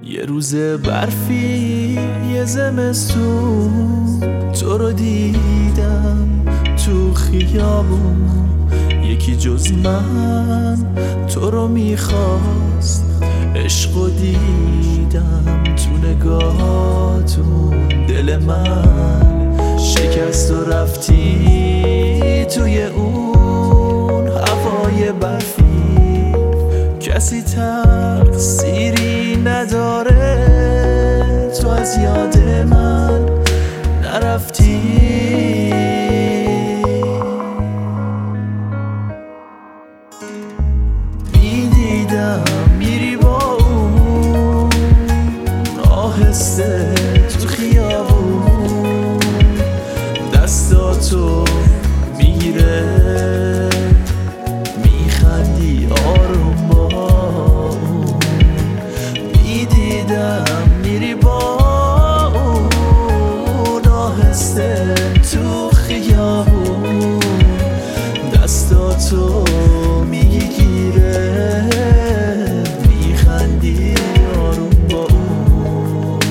یه روز برفی یه زمستون تو رو دیدم تو خیابون، یکی جز من تو رو میخواست، عشقو دیدم تو نگاهتون، دل من شکست و رفتی توی اون هوای برفی. کسی تقصیری نداره، تو از یاد من نرفتی. میدیدم میری با اون آهسته تو خیابون، دستاتو میگیره میخندی آروم با اون. میدیدم میری با اون آهسته تو خیابون، دستاتو میگیره میخندی آروم با اون.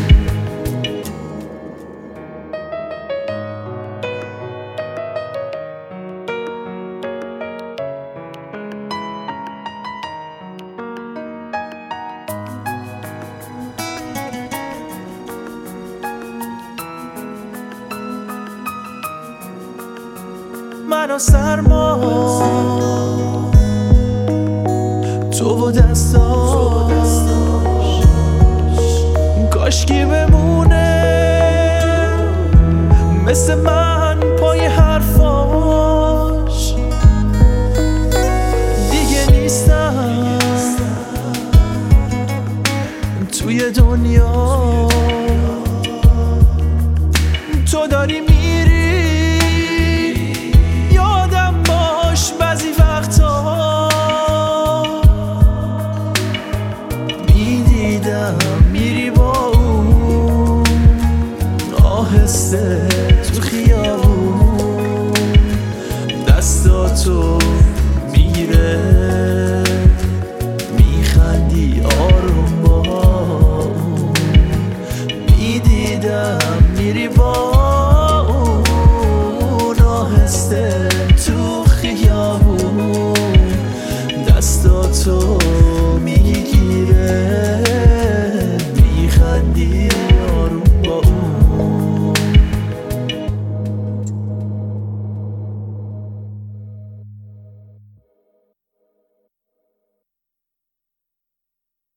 من و سرما، تو و دستاش، کاشکی بمونه مثل من پای حرفاش. دیگه نیستم توی دنیا، تو داری میری بعضی وقتا. میدیدم میری با اون آهسته تو خیابون، دستاتو میگیره میخندی آروم با اون. میدیدم میری با